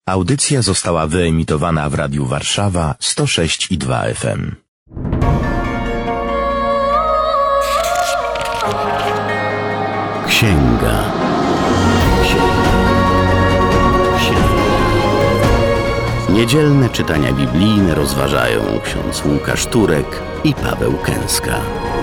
Audycja została wyemitowana w Radiu Warszawa 106,2 FM. Księga. Niedzielne czytania biblijne rozważają ksiądz Łukasz Turek i Paweł Kęska.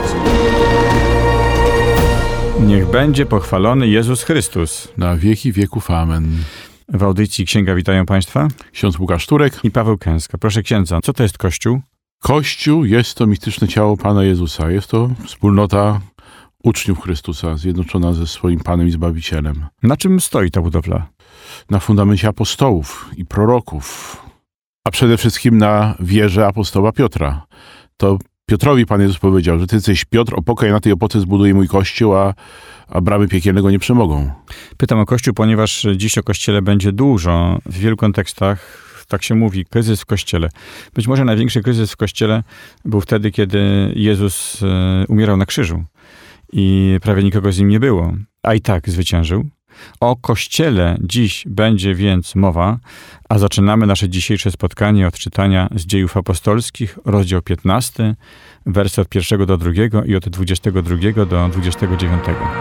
Niech będzie pochwalony Jezus Chrystus. Na wieki wieków. Amen. W audycji Księga witają Państwa Ksiądz Łukasz Turek i Paweł Kęska. Proszę księdza, co to jest Kościół? Kościół jest to mistyczne ciało Pana Jezusa. Jest to wspólnota uczniów Chrystusa, zjednoczona ze swoim Panem i Zbawicielem. Na czym stoi ta budowla? Na fundamencie apostołów i proroków, a przede wszystkim na wierze apostoła Piotra. To Piotrowi Pan Jezus powiedział, że ty jesteś Piotr, opoka, ja na tej opoce zbuduję mój Kościół, a bramy piekielne go nie przemogą. Pytam o Kościół, ponieważ dziś o Kościele będzie dużo. W wielu kontekstach tak się mówi, kryzys w Kościele. Być może największy kryzys w Kościele był wtedy, kiedy Jezus umierał na krzyżu i prawie nikogo z nim nie było, a i tak zwyciężył. O Kościele dziś będzie więc mowa, a zaczynamy nasze dzisiejsze spotkanie od czytania z Dziejów Apostolskich, rozdział 15, wersy od 1 do 2 i od 22 do 29.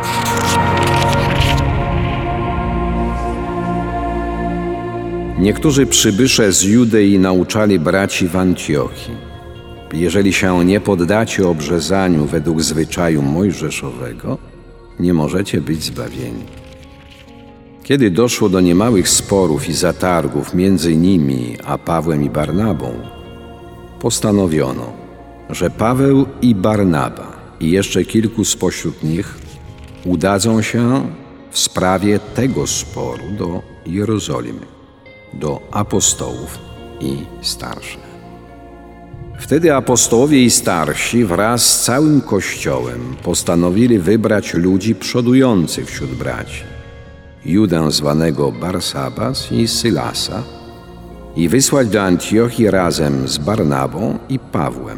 Niektórzy przybysze z Judei nauczali braci w Antiochii: jeżeli się nie poddacie obrzezaniu według zwyczaju mojżeszowego, nie możecie być zbawieni. Kiedy doszło do niemałych sporów i zatargów między nimi a Pawłem i Barnabą, postanowiono, że Paweł i Barnaba i jeszcze kilku spośród nich udadzą się w sprawie tego sporu do Jerozolimy, do apostołów i starszych. Wtedy apostołowie i starsi wraz z całym Kościołem postanowili wybrać ludzi przodujących wśród braci, Judę zwanego Barsabas i Sylasa, i wysłać do Antiochii razem z Barnabą i Pawłem.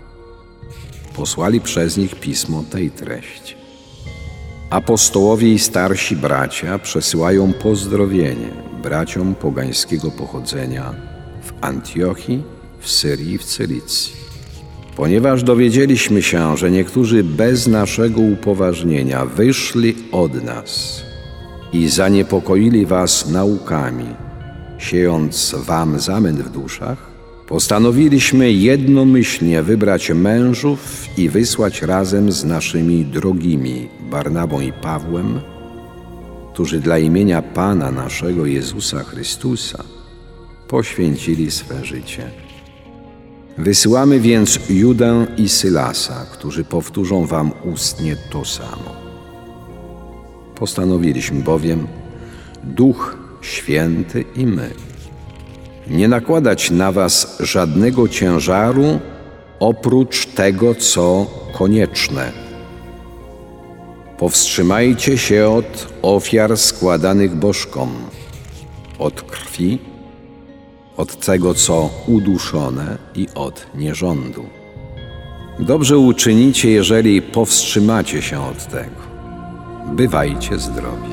Posłali przez nich pismo tej treści: apostołowie i starsi bracia przesyłają pozdrowienie braciom pogańskiego pochodzenia w Antiochii, w Syrii i w Cylicji. Ponieważ dowiedzieliśmy się, że niektórzy bez naszego upoważnienia wyszli od nas i zaniepokoili was naukami, siejąc wam zamęt w duszach, postanowiliśmy jednomyślnie wybrać mężów i wysłać razem z naszymi drogimi Barnabą i Pawłem, którzy dla imienia Pana naszego Jezusa Chrystusa poświęcili swe życie. Wysyłamy więc Judę i Sylasa, którzy powtórzą wam ustnie to samo. Postanowiliśmy bowiem, Duch Święty i my, nie nakładać na was żadnego ciężaru oprócz tego, co konieczne. Powstrzymajcie się od ofiar składanych bożkom, od krwi, od tego, co uduszone i od nierządu. Dobrze uczynicie, jeżeli powstrzymacie się od tego. Bywajcie zdrowi.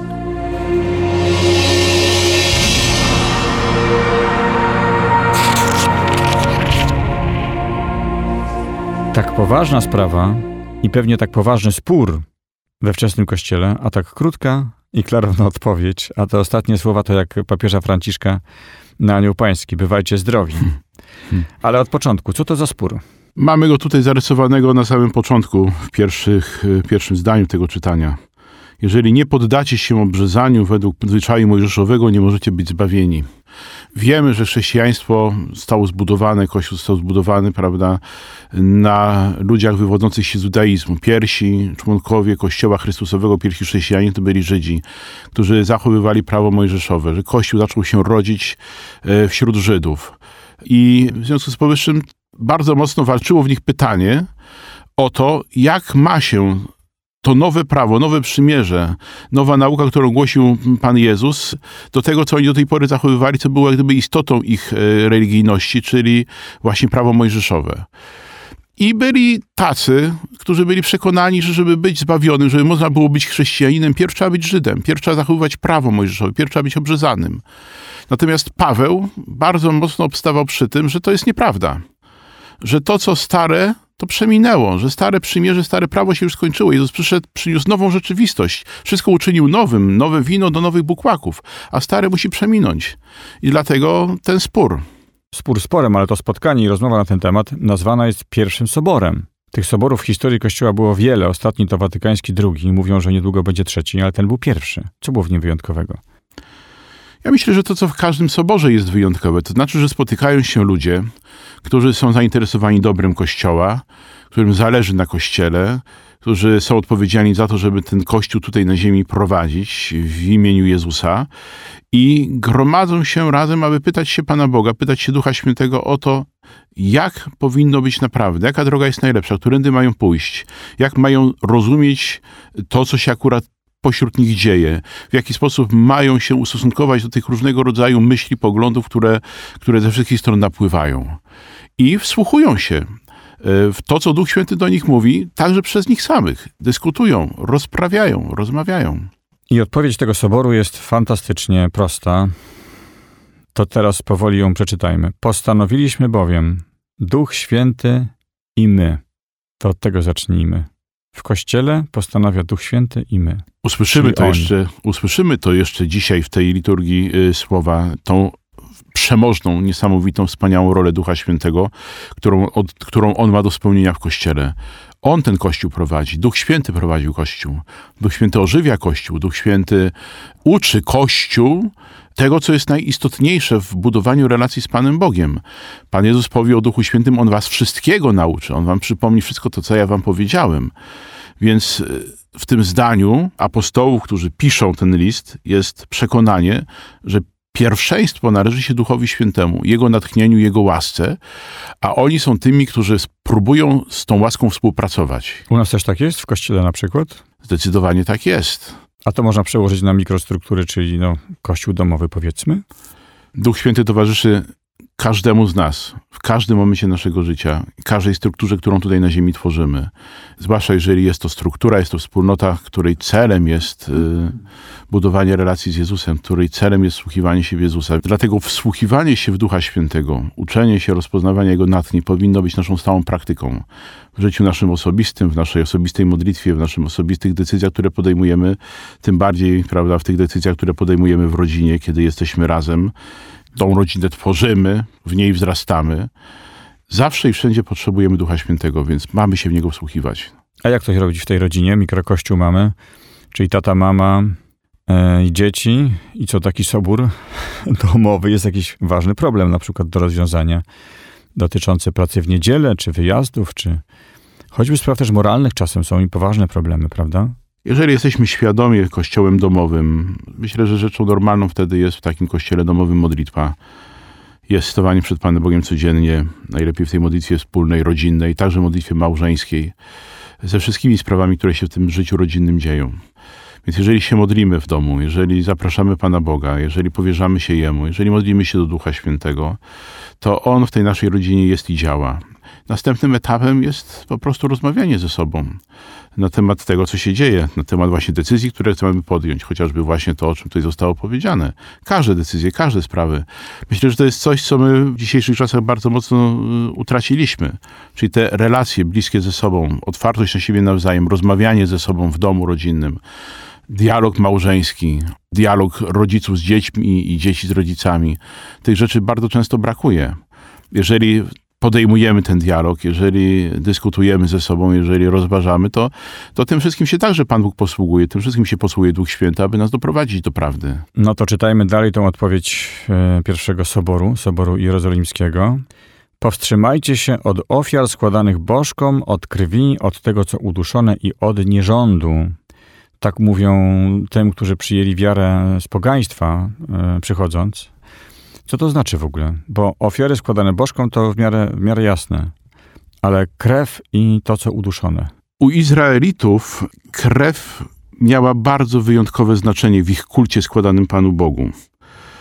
Tak poważna sprawa i pewnie tak poważny spór we wczesnym Kościele, a tak krótka i klarowna odpowiedź, a te ostatnie słowa to jak papieża Franciszka na Anioł Pański: bywajcie zdrowi. Ale od początku, co to za spór? Mamy go tutaj zarysowanego na samym początku, w pierwszym zdaniu tego czytania. Jeżeli nie poddacie się obrzezaniu według zwyczaju mojżeszowego, nie możecie być zbawieni. Wiemy, że chrześcijaństwo zostało zbudowane, Kościół został zbudowany, prawda, na ludziach wywodzących się z judaizmu. Pierwsi członkowie Kościoła Chrystusowego, pierwsi chrześcijanie to byli Żydzi, którzy zachowywali prawo mojżeszowe, że Kościół zaczął się rodzić wśród Żydów. I w związku z powyższym bardzo mocno walczyło w nich pytanie o to, jak ma się to nowe prawo, nowe przymierze, nowa nauka, którą głosił Pan Jezus, do tego, co oni do tej pory zachowywali, co było jak gdyby istotą ich religijności, czyli właśnie prawo mojżeszowe. I byli tacy, którzy byli przekonani, że żeby być zbawionym, żeby można było być chrześcijaninem, pierw trzeba być Żydem, pierw trzeba zachowywać prawo mojżeszowe, pierw trzeba być obrzezanym. Natomiast Paweł bardzo mocno obstawał przy tym, że to jest nieprawda. Że to, co stare, to przeminęło, że stare przymierze, stare prawo się już skończyło. Jezus przyszedł, przyniósł nową rzeczywistość. Wszystko uczynił nowym, nowe wino do nowych bukłaków, a stare musi przeminąć. I dlatego ten spór. Spór sporem, ale to spotkanie i rozmowa na ten temat nazwana jest pierwszym soborem. Tych soborów w historii Kościoła było wiele. Ostatni to Watykański II. Mówią, że niedługo będzie trzeci, ale ten był pierwszy. Co było w nim wyjątkowego? Ja myślę, że to, co w każdym soborze jest wyjątkowe, to znaczy, że spotykają się ludzie, którzy są zainteresowani dobrem Kościoła, którym zależy na Kościele, którzy są odpowiedzialni za to, żeby ten Kościół tutaj na ziemi prowadzić w imieniu Jezusa i gromadzą się razem, aby pytać się Pana Boga, pytać się Ducha Świętego o to, jak powinno być naprawdę, jaka droga jest najlepsza, którędy mają pójść, jak mają rozumieć to, co się akurat pośród nich dzieje, w jaki sposób mają się ustosunkować do tych różnego rodzaju myśli, poglądów, które ze wszystkich stron napływają. I wsłuchują się w to, co Duch Święty do nich mówi, także przez nich samych. Dyskutują, rozprawiają, rozmawiają. I odpowiedź tego soboru jest fantastycznie prosta. To teraz powoli ją przeczytajmy. Postanowiliśmy bowiem, Duch Święty i my. To od tego zacznijmy. W Kościele postanawia Duch Święty i my. Usłyszymy to jeszcze dzisiaj w tej liturgii słowa, tą przemożną, niesamowitą, wspaniałą rolę Ducha Świętego, którą On ma do spełnienia w Kościele. On ten Kościół prowadzi. Duch Święty prowadził Kościół. Duch Święty ożywia Kościół. Duch Święty uczy Kościół tego, co jest najistotniejsze w budowaniu relacji z Panem Bogiem. Pan Jezus powie o Duchu Świętym, On was wszystkiego nauczy. On wam przypomni wszystko to, co ja wam powiedziałem. Więc w tym zdaniu apostołów, którzy piszą ten list, jest przekonanie, że pierwszeństwo należy się Duchowi Świętemu, Jego natchnieniu, Jego łasce, a oni są tymi, którzy próbują z tą łaską współpracować. U nas też tak jest? W Kościele na przykład? Zdecydowanie tak jest. A to można przełożyć na mikrostruktury, czyli Kościół domowy, powiedzmy? Duch Święty towarzyszy każdemu z nas, w każdym momencie naszego życia, każdej strukturze, którą tutaj na ziemi tworzymy. Zwłaszcza jeżeli jest to struktura, jest to wspólnota, której celem jest budowanie relacji z Jezusem, której celem jest wsłuchiwanie się w Jezusa. Dlatego wsłuchiwanie się w Ducha Świętego, uczenie się, rozpoznawanie Jego natchnień powinno być naszą stałą praktyką. W życiu naszym osobistym, w naszej osobistej modlitwie, w naszych osobistych decyzjach, które podejmujemy, tym bardziej, prawda, w tych decyzjach, które podejmujemy w rodzinie, kiedy jesteśmy razem. Tą rodzinę tworzymy, w niej wzrastamy. Zawsze i wszędzie potrzebujemy Ducha Świętego, więc mamy się w Niego wsłuchiwać. A jak to się robi w tej rodzinie? Mikrokościół mamy, czyli tata, mama i dzieci. I co, taki sobór domowy jest jakiś ważny problem, na przykład do rozwiązania, dotyczący pracy w niedzielę, czy wyjazdów, czy choćby spraw też moralnych czasem są i poważne problemy, prawda? Jeżeli jesteśmy świadomie kościołem domowym, myślę, że rzeczą normalną wtedy jest w takim kościele domowym modlitwa. Jest stawanie przed Panem Bogiem codziennie, najlepiej w tej modlitwie wspólnej, rodzinnej, także modlitwie małżeńskiej, ze wszystkimi sprawami, które się w tym życiu rodzinnym dzieją. Więc jeżeli się modlimy w domu, jeżeli zapraszamy Pana Boga, jeżeli powierzamy się Jemu, jeżeli modlimy się do Ducha Świętego, to On w tej naszej rodzinie jest i działa. Następnym etapem jest po prostu rozmawianie ze sobą na temat tego, co się dzieje, na temat właśnie decyzji, które chcemy podjąć, chociażby właśnie to, o czym tutaj zostało powiedziane. Każde decyzje, każde sprawy. Myślę, że to jest coś, co my w dzisiejszych czasach bardzo mocno utraciliśmy. Czyli te relacje bliskie ze sobą, otwartość na siebie nawzajem, rozmawianie ze sobą w domu rodzinnym, dialog małżeński, dialog rodziców z dziećmi i dzieci z rodzicami. Tych rzeczy bardzo często brakuje. Jeżeli podejmujemy ten dialog, jeżeli dyskutujemy ze sobą, jeżeli rozważamy, to tym wszystkim się także Pan Bóg posługuje, tym wszystkim się posługuje Duch Święty, aby nas doprowadzić do prawdy. No to czytajmy dalej tą odpowiedź pierwszego Soboru Jerozolimskiego. Powstrzymajcie się od ofiar składanych bożkom, od krwi, od tego, co uduszone i od nierządu. Tak mówią tym, którzy przyjęli wiarę z pogaństwa przychodząc. Co to znaczy w ogóle? Bo ofiary składane bożkom to w miarę jasne, ale krew i to, co uduszone. U Izraelitów krew miała bardzo wyjątkowe znaczenie w ich kulcie składanym Panu Bogu.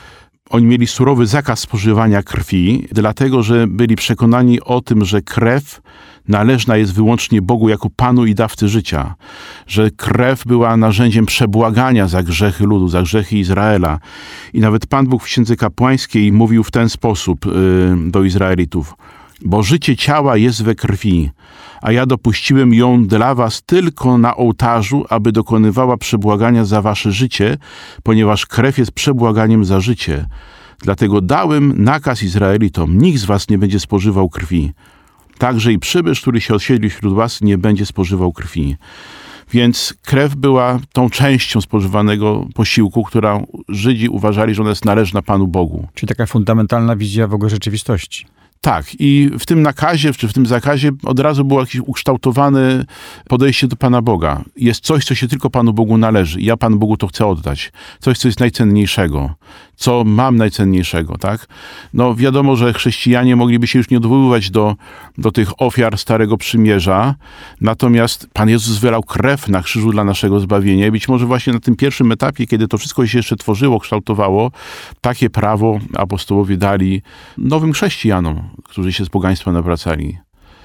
Oni mieli surowy zakaz spożywania krwi, dlatego że byli przekonani o tym, że krew należna jest wyłącznie Bogu jako Panu i dawcy życia, że krew była narzędziem przebłagania za grzechy ludu, za grzechy Izraela. I nawet Pan Bóg w Księdze Kapłańskiej mówił w ten sposób do Izraelitów: bo życie ciała jest we krwi, a ja dopuściłem ją dla was tylko na ołtarzu, aby dokonywała przebłagania za wasze życie, ponieważ krew jest przebłaganiem za życie. Dlatego dałem nakaz Izraelitom: nikt z was nie będzie spożywał krwi. Także i przybysz, który się osiedli wśród was, nie będzie spożywał krwi. Więc krew była tą częścią spożywanego posiłku, która Żydzi uważali, że ona jest należna Panu Bogu. Czyli taka fundamentalna wizja w ogóle rzeczywistości. Tak, i w tym nakazie, czy w tym zakazie od razu było jakieś ukształtowane podejście do Pana Boga. Jest coś, co się tylko Panu Bogu należy. Ja Panu Bogu to chcę oddać. Coś, co jest najcenniejszego. Co mam najcenniejszego, tak? No wiadomo, że chrześcijanie mogliby się już nie odwoływać do tych ofiar Starego Przymierza, natomiast Pan Jezus wylał krew na krzyżu dla naszego zbawienia i być może właśnie na tym pierwszym etapie, kiedy to wszystko się jeszcze tworzyło, kształtowało, takie prawo apostołowie dali nowym chrześcijanom, którzy się z pogaństwa nawracali.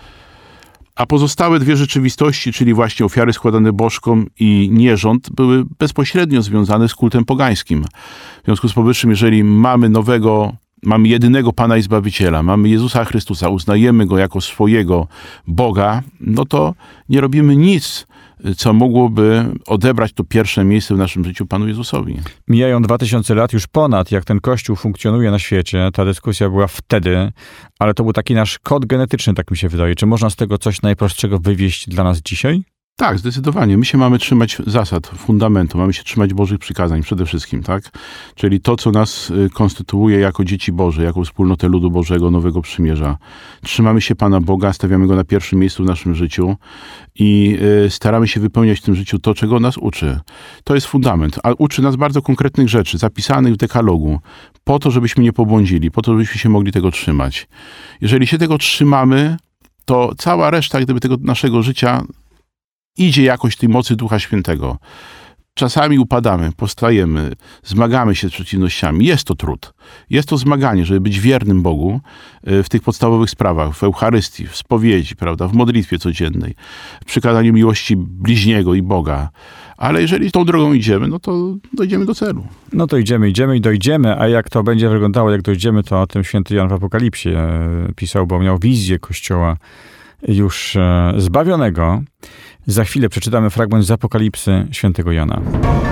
A pozostałe dwie rzeczywistości, czyli właśnie ofiary składane bożkom i nierząd, były bezpośrednio związane z kultem pogańskim. W związku z powyższym, jeżeli mamy jedynego Pana i Zbawiciela, mamy Jezusa Chrystusa, uznajemy Go jako swojego Boga, no to nie robimy nic, co mogłoby odebrać to pierwsze miejsce w naszym życiu Panu Jezusowi. Mijają 2000 lat już ponad, jak ten Kościół funkcjonuje na świecie. Ta dyskusja była wtedy, ale to był taki nasz kod genetyczny, tak mi się wydaje. Czy można z tego coś najprostszego wywieźć dla nas dzisiaj? Tak, zdecydowanie. My się mamy trzymać zasad, fundamentu, mamy się trzymać Bożych przykazań przede wszystkim, tak? Czyli to, co nas konstytuuje jako dzieci Boże, jako wspólnotę ludu Bożego, Nowego Przymierza. Trzymamy się Pana Boga, stawiamy Go na pierwszym miejscu w naszym życiu i staramy się wypełniać w tym życiu to, czego nas uczy. To jest fundament, a uczy nas bardzo konkretnych rzeczy, zapisanych w dekalogu, po to, żebyśmy nie pobłądzili, po to, żebyśmy się mogli tego trzymać. Jeżeli się tego trzymamy, to cała reszta gdyby tego naszego życia idzie jakoś tej mocy Ducha Świętego. Czasami upadamy, powstajemy, zmagamy się z przeciwnościami. Jest to trud. Jest to zmaganie, żeby być wiernym Bogu w tych podstawowych sprawach, w Eucharystii, w spowiedzi, prawda, w modlitwie codziennej, w przykazaniu miłości bliźniego i Boga. Ale jeżeli tą drogą idziemy, no to dojdziemy do celu. No to idziemy i dojdziemy, a jak to będzie wyglądało, jak dojdziemy, to o tym święty Jan w Apokalipsie pisał, bo miał wizję Kościoła już zbawionego. Za chwilę przeczytamy fragment z Apokalipsy świętego Jana.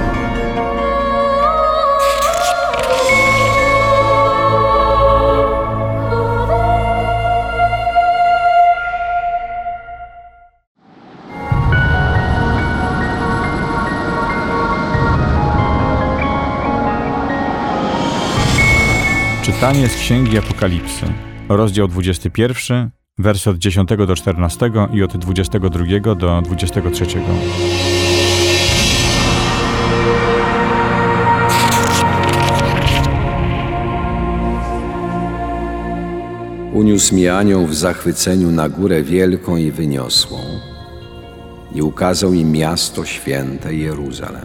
Czytanie z Księgi Apokalipsy, rozdział 21, wersy od 10 do 14 i od 22 do 23. Uniósł mi anioł w zachwyceniu na górę wielką i wyniosłą i ukazał mi miasto święte Jeruzalem,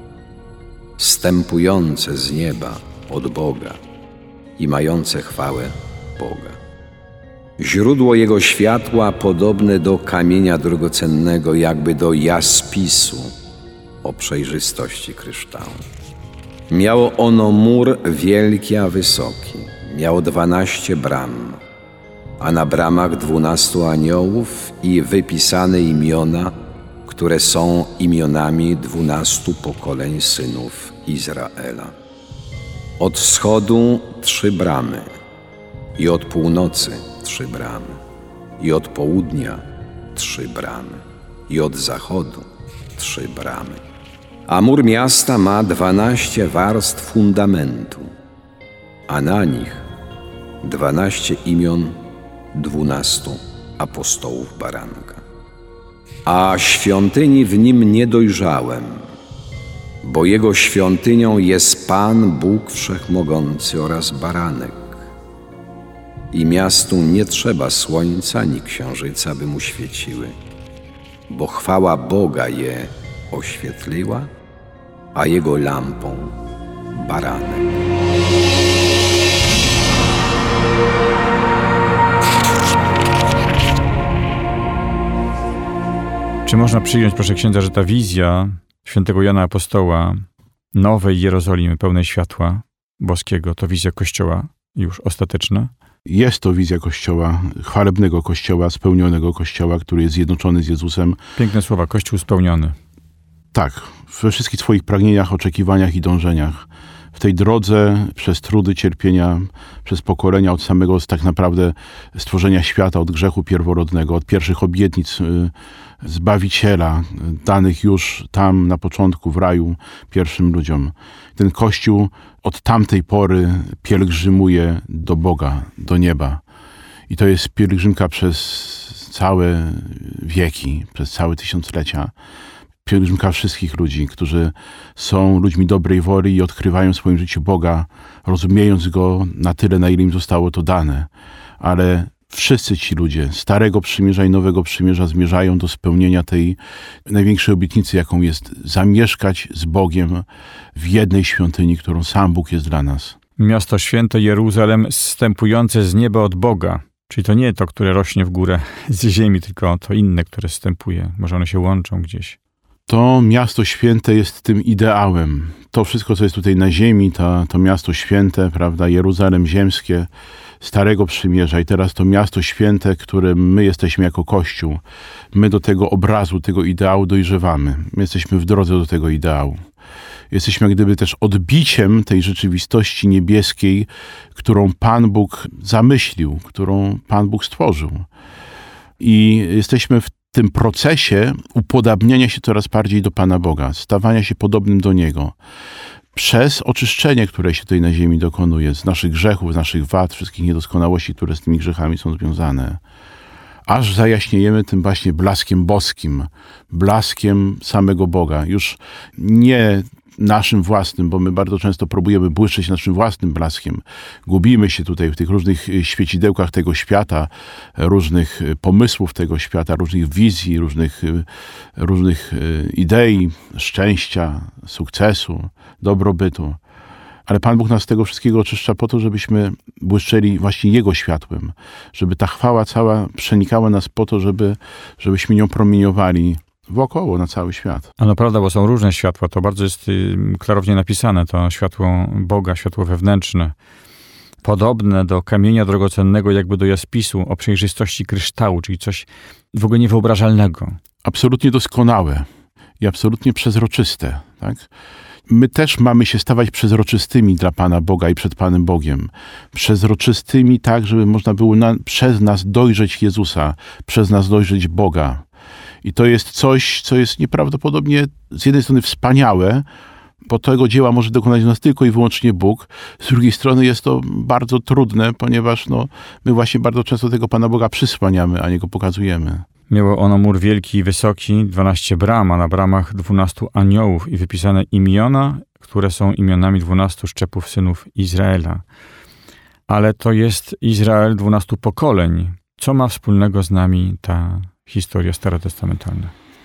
zstępujące z nieba od Boga i mające chwałę Boga. Źródło jego światła podobne do kamienia drogocennego, jakby do jaspisu o przejrzystości kryształu. Miało ono mur wielki a wysoki, miało 12 bram, a na bramach 12 aniołów i wypisane imiona, które są imionami 12 pokoleń synów Izraela. Od wschodu 3 bramy i od północy 3 bramy, i od południa 3 bramy, i od zachodu 3 bramy. A mur miasta ma 12 warstw fundamentu, a na nich 12 imion 12 apostołów baranka. A świątyni w nim nie dojrzałem, bo jego świątynią jest Pan Bóg Wszechmogący oraz baranek. I miastu nie trzeba słońca, ni księżyca, by mu świeciły, bo chwała Boga je oświetliła, a jego lampą baranek. można przyjąć, proszę księdza, że ta wizja świętego Jana Apostoła nowej Jerozolimy, pełnej światła boskiego, to wizja Kościoła już ostateczna? Jest to wizja Kościoła, chwalebnego Kościoła, spełnionego Kościoła, który jest zjednoczony z Jezusem. Piękne słowa, Kościół spełniony. Tak, we wszystkich swoich pragnieniach, oczekiwaniach i dążeniach. W tej drodze przez trudy, cierpienia, przez pokolenia od samego tak naprawdę stworzenia świata, od grzechu pierworodnego, od pierwszych obietnic Zbawiciela, danych już tam na początku w raju pierwszym ludziom. Ten Kościół od tamtej pory pielgrzymuje do Boga, do nieba. I to jest pielgrzymka przez całe wieki, przez całe tysiąclecia. Pielgrzymka wszystkich ludzi, którzy są ludźmi dobrej woli i odkrywają w swoim życiu Boga, rozumiejąc Go na tyle, na ile im zostało to dane. Ale wszyscy ci ludzie Starego Przymierza i Nowego Przymierza zmierzają do spełnienia tej największej obietnicy, jaką jest zamieszkać z Bogiem w jednej świątyni, którą sam Bóg jest dla nas. Miasto święte Jeruzalem zstępujące z nieba od Boga. Czyli to nie to, które rośnie w górę z ziemi, tylko to inne, które zstępuje. Może one się łączą gdzieś. To miasto święte jest tym ideałem. To wszystko, co jest tutaj na ziemi, to miasto święte, prawda, Jeruzalem ziemskie, Starego Przymierza i teraz to miasto święte, którym my jesteśmy jako Kościół. My do tego obrazu, tego ideału dojrzewamy. My jesteśmy w drodze do tego ideału. Jesteśmy jak gdyby też odbiciem tej rzeczywistości niebieskiej, którą Pan Bóg zamyślił, którą Pan Bóg stworzył. I jesteśmy w tym procesie upodabniania się coraz bardziej do Pana Boga, stawania się podobnym do Niego. Przez oczyszczenie, które się tutaj na ziemi dokonuje, z naszych grzechów, z naszych wad, wszystkich niedoskonałości, które z tymi grzechami są związane. Aż zajaśniejemy tym właśnie blaskiem boskim, blaskiem samego Boga. Już nie naszym własnym, bo my bardzo często próbujemy błyszczeć naszym własnym blaskiem. Gubimy się tutaj w tych różnych świecidełkach tego świata, różnych pomysłów tego świata, różnych wizji, różnych idei, szczęścia, sukcesu, dobrobytu. Ale Pan Bóg nas z tego wszystkiego oczyszcza po to, żebyśmy błyszczeli właśnie Jego światłem. Żeby ta chwała cała przenikała nas po to, żebyśmy nią promieniowali wokoło, na cały świat. A no prawda, bo są różne światła. To bardzo jest klarownie napisane. To światło Boga, światło wewnętrzne. Podobne do kamienia drogocennego, jakby do jaspisu, o przejrzystości kryształu, czyli coś w ogóle niewyobrażalnego. Absolutnie doskonałe i absolutnie przezroczyste, tak? My też mamy się stawać przezroczystymi dla Pana Boga i przed Panem Bogiem. Przezroczystymi tak, żeby można było przez nas dojrzeć Jezusa, przez nas dojrzeć Boga. I to jest coś, co jest nieprawdopodobnie z jednej strony wspaniałe, bo tego dzieła może dokonać nas tylko i wyłącznie Bóg. Z drugiej strony jest to bardzo trudne, ponieważ my właśnie bardzo często tego Pana Boga przysłaniamy, a nie Go pokazujemy. Miało ono mur wielki i wysoki, 12 bram, a na bramach 12 aniołów i wypisane imiona, które są imionami 12 szczepów synów Izraela. Ale to jest Izrael 12 pokoleń. Co ma wspólnego z nami ta historia starotestamentalna?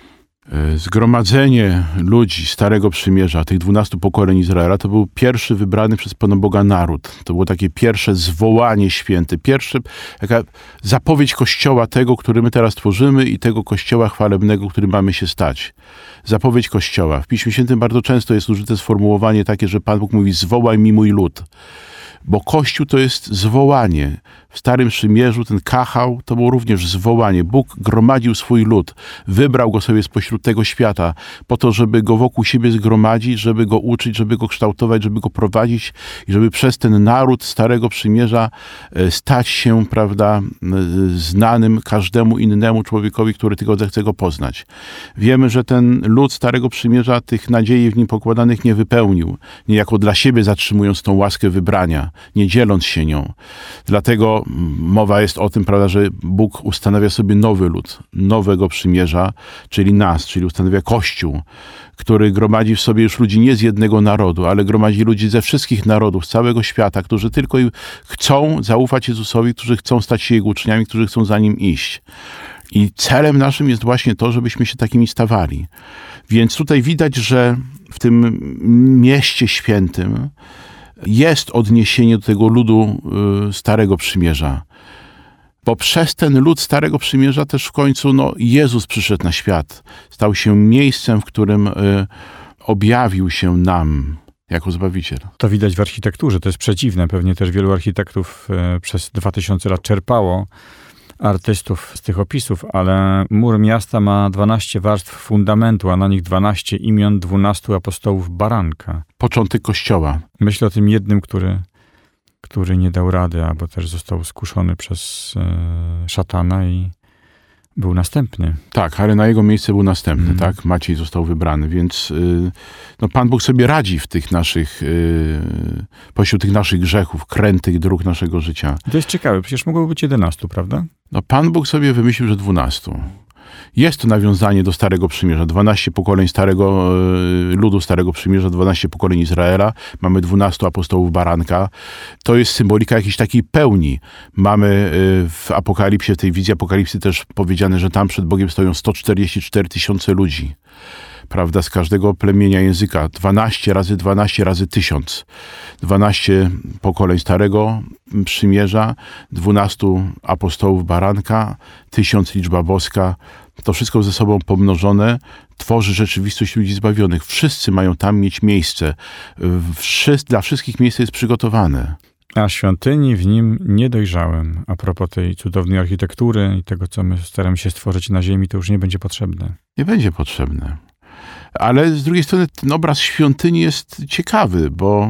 Zgromadzenie ludzi Starego Przymierza, tych 12 pokoleń Izraela, to był pierwszy wybrany przez Pana Boga naród. To było takie pierwsze zwołanie święte, taka zapowiedź Kościoła tego, który my teraz tworzymy i tego Kościoła chwalebnego, który mamy się stać. Zapowiedź Kościoła. W Piśmie Świętym bardzo często jest użyte sformułowanie takie, że Pan Bóg mówi: zwołaj mi mój lud. Bo Kościół to jest zwołanie. W Starym Przymierzu ten kachał to było również zwołanie. Bóg gromadził swój lud. Wybrał go sobie spośród tego świata po to, żeby go wokół siebie zgromadzić, żeby go uczyć, żeby go kształtować, żeby go prowadzić i żeby przez ten naród Starego Przymierza stać się, prawda, znanym każdemu innemu człowiekowi, który tylko zechce go poznać. Wiemy, że ten lud Starego Przymierza tych nadziei w nim pokładanych nie wypełnił. Niejako dla siebie zatrzymując tą łaskę wybrania, nie dzieląc się nią. Dlatego mowa jest o tym, prawda, że Bóg ustanawia sobie nowy lud, nowego przymierza, czyli nas, czyli ustanawia Kościół, który gromadzi w sobie już ludzi nie z jednego narodu, ale gromadzi ludzi ze wszystkich narodów, z całego świata, którzy tylko chcą zaufać Jezusowi, którzy chcą stać się Jego uczniami, którzy chcą za Nim iść. I celem naszym jest właśnie to, żebyśmy się takimi stawali. Więc tutaj widać, że w tym mieście świętym jest odniesienie do tego ludu Starego Przymierza. Bo przez ten lud Starego Przymierza też w końcu Jezus przyszedł na świat. Stał się miejscem, w którym objawił się nam jako Zbawiciel. To widać w architekturze, to jest przedziwne. Pewnie też wielu architektów przez 2000 lat czerpało artystów z tych opisów, ale mur miasta ma 12 warstw fundamentu, a na nich 12 imion 12 apostołów baranka. Początek Kościoła. Myślę o tym jednym, który nie dał rady, albo też został skuszony przez szatana i był następny. Tak, ale na jego miejsce był następny, tak? Maciej został wybrany, więc Pan Bóg sobie radzi w tych naszych, pośród tych naszych grzechów, krętych dróg naszego życia. To jest ciekawe, przecież mogło być 11, prawda? Pan Bóg sobie wymyślił, że 12. Jest to nawiązanie do Starego Przymierza. 12 pokoleń ludu Starego Przymierza, 12 pokoleń Izraela. Mamy 12 apostołów baranka. To jest symbolika jakiejś takiej pełni. Mamy w Apokalipsie, w tej wizji Apokalipsy też powiedziane, że tam przed Bogiem stoją 144 000 ludzi. Prawda, z każdego plemienia języka. 12 razy 12 razy 1000. 12 pokoleń Starego Przymierza, 12 apostołów baranka, 1000 liczba boska. To wszystko ze sobą pomnożone tworzy rzeczywistość ludzi zbawionych. Wszyscy mają tam mieć miejsce. Dla wszystkich miejsce jest przygotowane. A świątyni w nim nie dojrzałem. A propos tej cudownej architektury i tego, co my staramy się stworzyć na ziemi, to już nie będzie potrzebne. Nie będzie potrzebne. Ale z drugiej strony ten obraz świątyni jest ciekawy, bo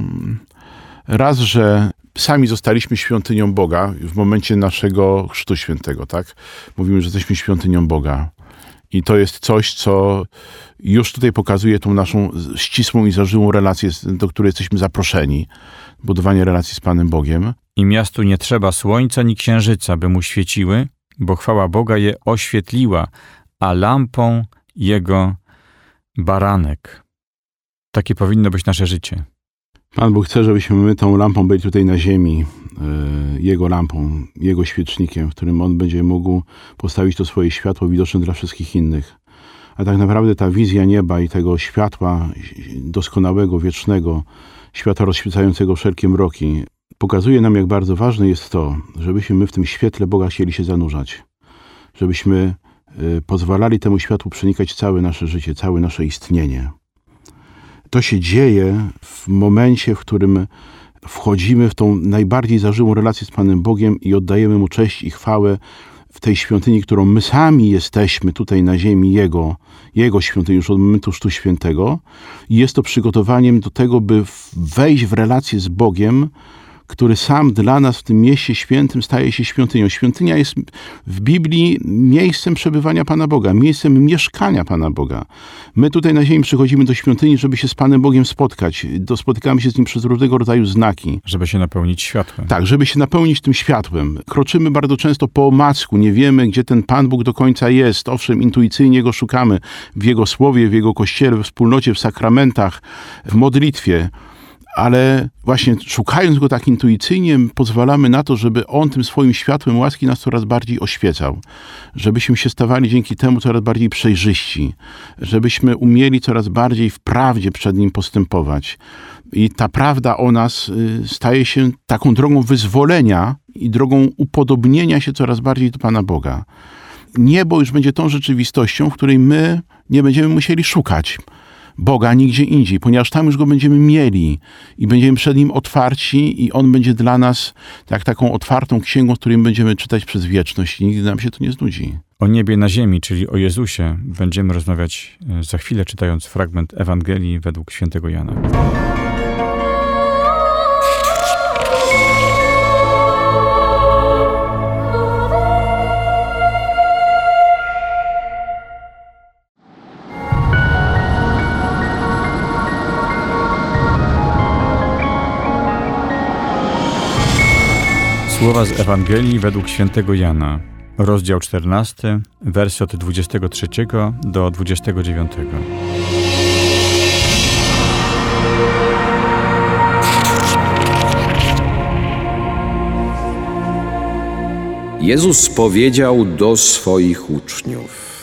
raz, że sami zostaliśmy świątynią Boga w momencie naszego Chrztu Świętego, tak? Mówimy, że jesteśmy świątynią Boga. I to jest coś, co już tutaj pokazuje tą naszą ścisłą i zażyłą relację, do której jesteśmy zaproszeni. Budowanie relacji z Panem Bogiem. I miastu nie trzeba słońca ni księżyca, by mu świeciły, bo chwała Boga je oświetliła, a lampą jego baranek. Takie powinno być nasze życie. Pan Bóg chce, żebyśmy my tą lampą byli tutaj na ziemi, Jego lampą, Jego świecznikiem, w którym On będzie mógł postawić to swoje światło widoczne dla wszystkich innych. A tak naprawdę ta wizja nieba i tego światła doskonałego, wiecznego, światła rozświecającego wszelkie mroki, pokazuje nam, jak bardzo ważne jest to, żebyśmy my w tym świetle Boga chcieli się zanurzać. Żebyśmy pozwalali temu światłu przenikać całe nasze życie, całe nasze istnienie. To się dzieje w momencie, w którym wchodzimy w tą najbardziej zażyłą relację z Panem Bogiem i oddajemy Mu cześć i chwałę w tej świątyni, którą my sami jesteśmy tutaj na ziemi, Jego świątyni już od momentu Chrztu Świętego. I jest to przygotowaniem do tego, by wejść w relację z Bogiem, który sam dla nas w tym mieście świętym staje się świątynią. Świątynia jest w Biblii miejscem przebywania Pana Boga, miejscem mieszkania Pana Boga. My tutaj na ziemi przychodzimy do świątyni, żeby się z Panem Bogiem spotkać. Spotykamy się z Nim przez różnego rodzaju znaki. Żeby się napełnić światłem. Tak, żeby się napełnić tym światłem. Kroczymy bardzo często po omacku, nie wiemy, gdzie ten Pan Bóg do końca jest. Owszem, intuicyjnie Go szukamy w Jego Słowie, w Jego Kościele, we wspólnocie, w sakramentach, w modlitwie. Ale właśnie szukając Go tak intuicyjnie, pozwalamy na to, żeby On tym swoim światłem łaski nas coraz bardziej oświecał. Żebyśmy się stawali dzięki temu coraz bardziej przejrzyści. Żebyśmy umieli coraz bardziej w prawdzie przed Nim postępować. I ta prawda o nas staje się taką drogą wyzwolenia i drogą upodobnienia się coraz bardziej do Pana Boga. Niebo już będzie tą rzeczywistością, w której my nie będziemy musieli szukać Boga nigdzie indziej, ponieważ tam już Go będziemy mieli i będziemy przed Nim otwarci i On będzie dla nas jak taką otwartą księgą, z której będziemy czytać przez wieczność i nigdy nam się to nie znudzi. O niebie na ziemi, czyli o Jezusie, będziemy rozmawiać za chwilę, czytając fragment Ewangelii według świętego Jana. Słowa z Ewangelii według świętego Jana, rozdział 14, wersy od 23 do 29. Jezus powiedział do swoich uczniów: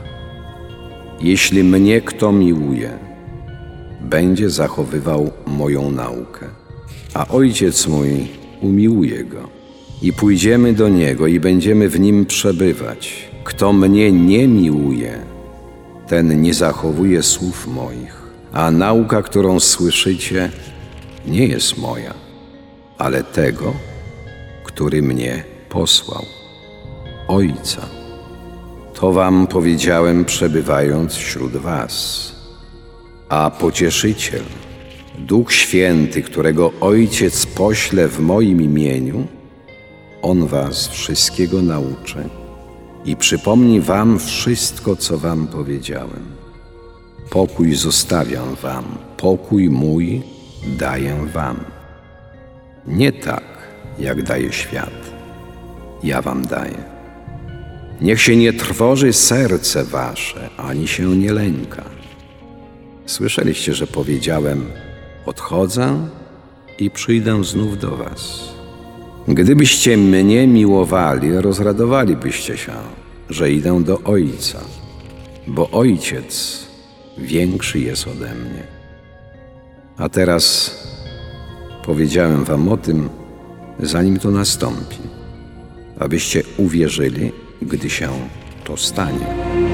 Jeśli mnie kto miłuje, będzie zachowywał moją naukę, a Ojciec mój umiłuje go i pójdziemy do Niego i będziemy w Nim przebywać. Kto mnie nie miłuje, ten nie zachowuje słów moich, a nauka, którą słyszycie, nie jest moja, ale tego, który mnie posłał, Ojca. To wam powiedziałem, przebywając wśród was. A Pocieszyciel, Duch Święty, którego Ojciec pośle w moim imieniu, On was wszystkiego nauczy i przypomni wam wszystko, co wam powiedziałem. Pokój zostawiam wam, pokój mój daję wam. Nie tak, jak daje świat, ja wam daję. Niech się nie trwoży serce wasze, ani się nie lęka. Słyszeliście, że powiedziałem, odchodzę i przyjdę znów do was. Gdybyście mnie miłowali, rozradowalibyście się, że idę do Ojca, bo Ojciec większy jest ode mnie. A teraz powiedziałem wam o tym, zanim to nastąpi, abyście uwierzyli, gdy się to stanie.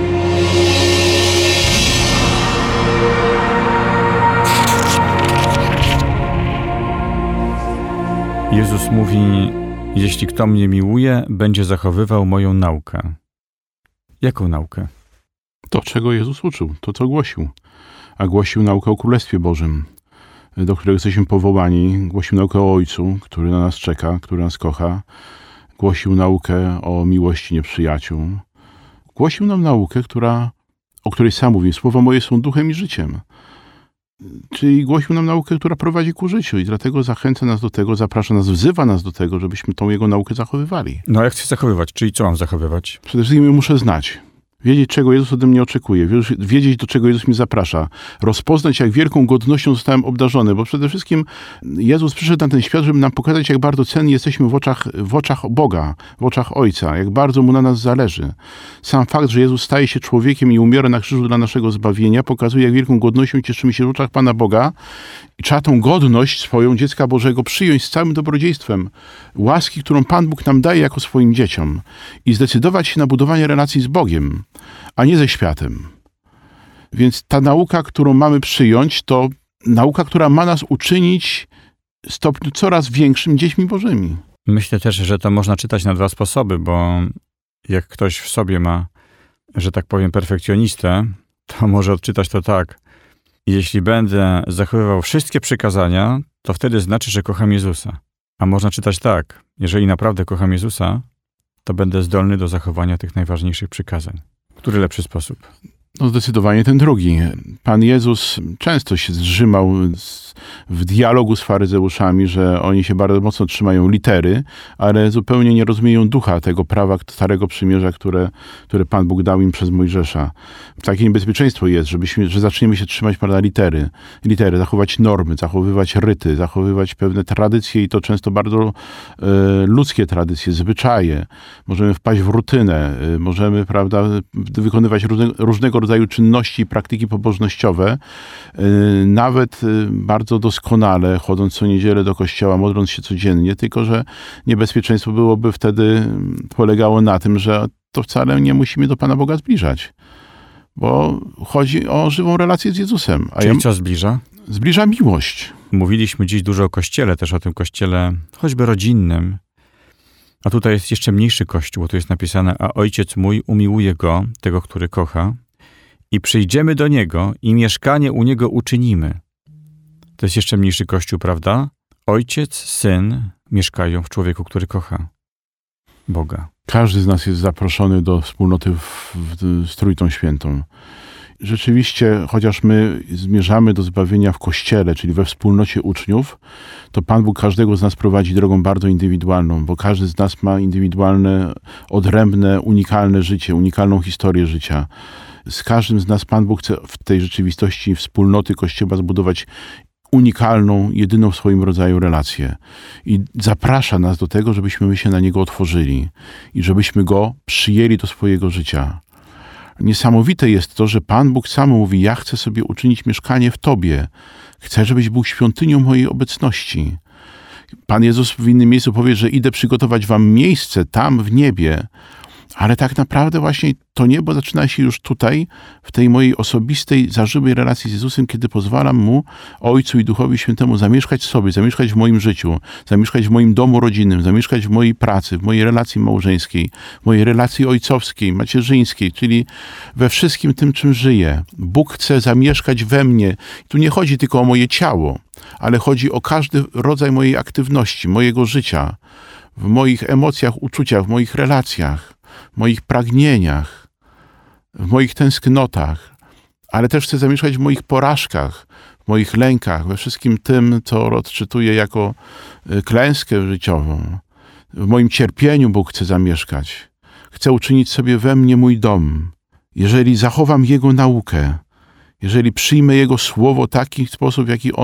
Jezus mówi, jeśli kto mnie miłuje, będzie zachowywał moją naukę. Jaką naukę? To, czego Jezus uczył, to, co głosił. A głosił naukę o Królestwie Bożym, do którego jesteśmy powołani. Głosił naukę o Ojcu, który na nas czeka, który nas kocha. Głosił naukę o miłości nieprzyjaciół. Głosił nam naukę, o której sam mówi, słowa moje są duchem i życiem. Czyli głosił nam naukę, która prowadzi ku życiu i dlatego zachęca nas do tego, zaprasza nas, wzywa nas do tego, żebyśmy tą jego naukę zachowywali. No jak chcę zachowywać? Czyli co mam zachowywać? Przede wszystkim ją muszę znać. Wiedzieć, czego Jezus ode mnie oczekuje. Wiedzieć, do czego Jezus mnie zaprasza. Rozpoznać, jak wielką godnością zostałem obdarzony. Bo przede wszystkim Jezus przyszedł na ten świat, żeby nam pokazać, jak bardzo cenni jesteśmy w oczach Boga, w oczach Ojca. Jak bardzo Mu na nas zależy. Sam fakt, że Jezus staje się człowiekiem i umiera na krzyżu dla naszego zbawienia, pokazuje, jak wielką godnością cieszymy się w oczach Pana Boga. I trzeba tą godność swoją dziecka Bożego przyjąć z całym dobrodziejstwem łaski, którą Pan Bóg nam daje jako swoim dzieciom. I zdecydować się na budowanie relacji z Bogiem, a nie ze światem. Więc ta nauka, którą mamy przyjąć, to nauka, która ma nas uczynić w stopniu coraz większym dziećmi Bożymi. Myślę też, że to można czytać na dwa sposoby, bo jak ktoś w sobie ma, że tak powiem, perfekcjonistę, to może odczytać to tak. Jeśli będę zachowywał wszystkie przykazania, to wtedy znaczy, że kocham Jezusa. A można czytać tak. Jeżeli naprawdę kocham Jezusa, to będę zdolny do zachowania tych najważniejszych przykazań. Który lepszy sposób? No zdecydowanie ten drugi. Pan Jezus często się zżymał w dialogu z faryzeuszami, że oni się bardzo mocno trzymają litery, ale zupełnie nie rozumieją ducha tego prawa Starego Przymierza, które Pan Bóg dał im przez Mojżesza. Takie niebezpieczeństwo jest, że zaczniemy się trzymać litery, zachować normy, zachowywać ryty, zachowywać pewne tradycje i to często bardzo ludzkie tradycje, zwyczaje. Możemy wpaść w rutynę, możemy, wykonywać różnego rodzaju czynności i praktyki pobożnościowe, nawet bardzo doskonale, chodząc co niedzielę do kościoła, modląc się codziennie, tylko że niebezpieczeństwo byłoby wtedy polegało na tym, że to wcale nie musimy do Pana Boga zbliżać, bo chodzi o żywą relację z Jezusem. Czyli co zbliża? Zbliża miłość. Mówiliśmy dziś dużo o Kościele, też o tym Kościele choćby rodzinnym, a tutaj jest jeszcze mniejszy Kościół, bo tu jest napisane, a Ojciec mój umiłuje go, tego, który kocha, i przyjdziemy do Niego i mieszkanie u Niego uczynimy. To jest jeszcze mniejszy Kościół, prawda? Ojciec, Syn mieszkają w człowieku, który kocha Boga. Każdy z nas jest zaproszony do wspólnoty z Trójcą Świętą. Rzeczywiście, chociaż my zmierzamy do zbawienia w Kościele, czyli we wspólnocie uczniów, to Pan Bóg każdego z nas prowadzi drogą bardzo indywidualną, bo każdy z nas ma indywidualne, odrębne, unikalne życie, unikalną historię życia. Z każdym z nas Pan Bóg chce w tej rzeczywistości wspólnoty Kościoła zbudować unikalną, jedyną w swoim rodzaju relację. I zaprasza nas do tego, żebyśmy my się na Niego otworzyli i żebyśmy Go przyjęli do swojego życia. Niesamowite jest to, że Pan Bóg sam mówi, ja chcę sobie uczynić mieszkanie w Tobie. Chcę, żebyś był świątynią mojej obecności. Pan Jezus w innym miejscu powie, że idę przygotować wam miejsce tam w niebie, ale tak naprawdę właśnie to niebo zaczyna się już tutaj, w tej mojej osobistej, zażyłej relacji z Jezusem, kiedy pozwalam Mu, Ojcu i Duchowi Świętemu, zamieszkać sobie, zamieszkać w moim życiu, zamieszkać w moim domu rodzinnym, zamieszkać w mojej pracy, w mojej relacji małżeńskiej, w mojej relacji ojcowskiej, macierzyńskiej, czyli we wszystkim tym, czym żyję. Bóg chce zamieszkać we mnie. Tu nie chodzi tylko o moje ciało, ale chodzi o każdy rodzaj mojej aktywności, mojego życia, w moich emocjach, uczuciach, w moich relacjach, w moich pragnieniach, w moich tęsknotach, ale też chcę zamieszkać w moich porażkach, w moich lękach, we wszystkim tym, co odczytuję jako klęskę życiową. W moim cierpieniu Bóg chce zamieszkać. Chce uczynić sobie we mnie mój dom. Jeżeli zachowam Jego naukę, jeżeli przyjmę Jego słowo w taki sposób, w jaki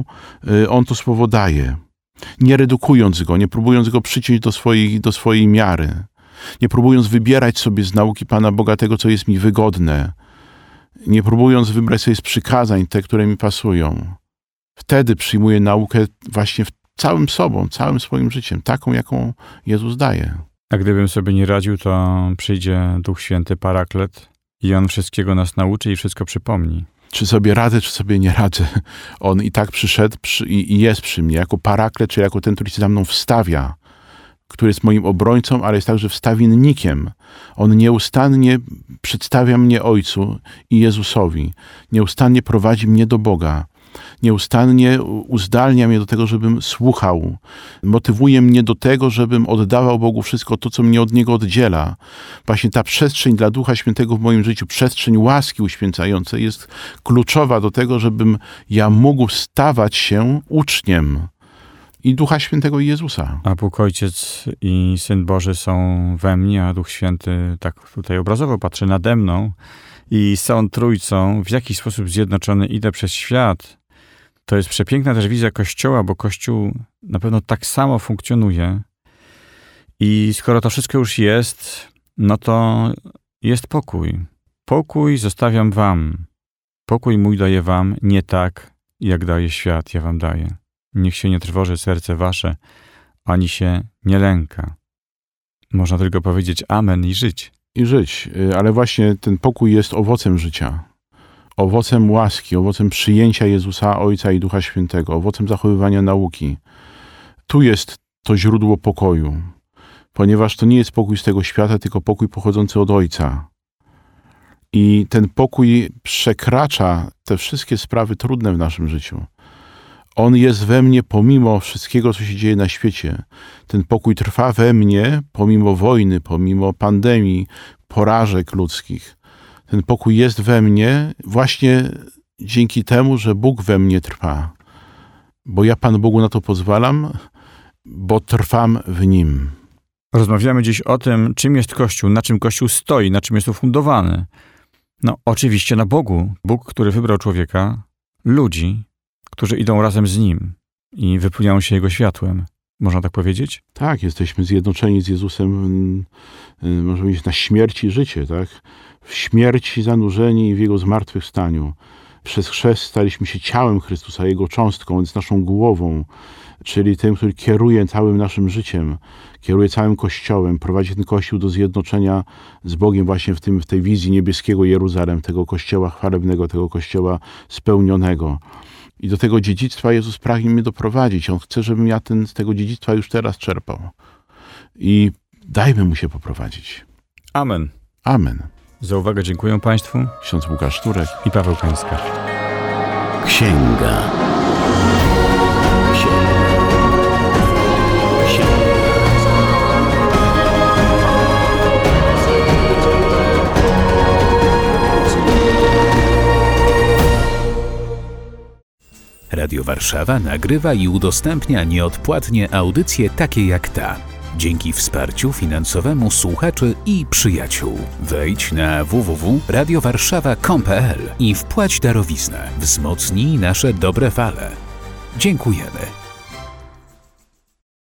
On to słowo daje, nie redukując go, nie próbując go przyciąć do swojej miary, nie próbując wybierać sobie z nauki Pana Boga tego, co jest mi wygodne, nie próbując wybrać sobie z przykazań te, które mi pasują. Wtedy przyjmuję naukę właśnie całym sobą, całym swoim życiem, taką, jaką Jezus daje. A gdybym sobie nie radził, to przyjdzie Duch Święty, Paraklet i On wszystkiego nas nauczy i wszystko przypomni. Czy sobie radzę, czy sobie nie radzę. On i tak przyszedł i jest przy mnie, jako Paraklet, czy jako ten, który się za mną wstawia, który jest moim obrońcą, ale jest także wstawiennikiem. On nieustannie przedstawia mnie Ojcu i Jezusowi. Nieustannie prowadzi mnie do Boga. Nieustannie uzdalnia mnie do tego, żebym słuchał. Motywuje mnie do tego, żebym oddawał Bogu wszystko to, co mnie od Niego oddziela. Właśnie ta przestrzeń dla Ducha Świętego w moim życiu, przestrzeń łaski uświęcającej jest kluczowa do tego, żebym ja mógł stawać się uczniem i Ducha Świętego i Jezusa. A Bóg Ojciec i Syn Boży są we mnie, a Duch Święty tak tutaj obrazowo patrzy nade mną i są trójcą, w jakiś sposób zjednoczony idę przez świat. To jest przepiękna też wizja Kościoła, bo Kościół na pewno tak samo funkcjonuje i skoro to wszystko już jest, no to jest pokój. Pokój zostawiam wam. Pokój mój daję wam, nie tak, jak daje świat, ja wam daję. Niech się nie trwoży serce wasze, ani się nie lęka. Można tylko powiedzieć amen i żyć. I żyć, ale właśnie ten pokój jest owocem życia. Owocem łaski, owocem przyjęcia Jezusa, Ojca i Ducha Świętego, owocem zachowywania nauki. Tu jest to źródło pokoju, ponieważ to nie jest pokój z tego świata, tylko pokój pochodzący od Ojca. I ten pokój przekracza te wszystkie sprawy trudne w naszym życiu. On jest we mnie pomimo wszystkiego, co się dzieje na świecie. Ten pokój trwa we mnie pomimo wojny, pomimo pandemii, porażek ludzkich. Ten pokój jest we mnie właśnie dzięki temu, że Bóg we mnie trwa. Bo ja Panu Bogu na to pozwalam, bo trwam w Nim. Rozmawiamy dziś o tym, czym jest Kościół, na czym Kościół stoi, na czym jest ufundowany. No oczywiście na Bogu. Bóg, który wybrał człowieka, ludzi, którzy idą razem z Nim i wypełniają się Jego światłem. Można tak powiedzieć? Tak, jesteśmy zjednoczeni z Jezusem, można powiedzieć, na śmierć i życie, tak? W śmierci zanurzeni i w Jego zmartwychwstaniu. Przez chrzest staliśmy się ciałem Chrystusa, Jego cząstką, więc naszą głową, czyli tym, który kieruje całym naszym życiem, kieruje całym Kościołem, prowadzi ten Kościół do zjednoczenia z Bogiem właśnie w tej wizji niebieskiego Jeruzalem, tego Kościoła chwalebnego, tego Kościoła spełnionego. I do tego dziedzictwa Jezus pragnie mnie doprowadzić. On chce, żebym ja z tego dziedzictwa już teraz czerpał. I dajmy Mu się poprowadzić. Amen. Amen. Za uwagę dziękuję Państwu. Ksiądz Łukasz Szturek i Paweł Kęska. Księga. Radio Warszawa nagrywa i udostępnia nieodpłatnie audycje takie jak ta. Dzięki wsparciu finansowemu słuchaczy i przyjaciół. Wejdź na www.radiowarszawa.com.pl i wpłać darowiznę. Wzmocnij nasze dobre fale. Dziękujemy.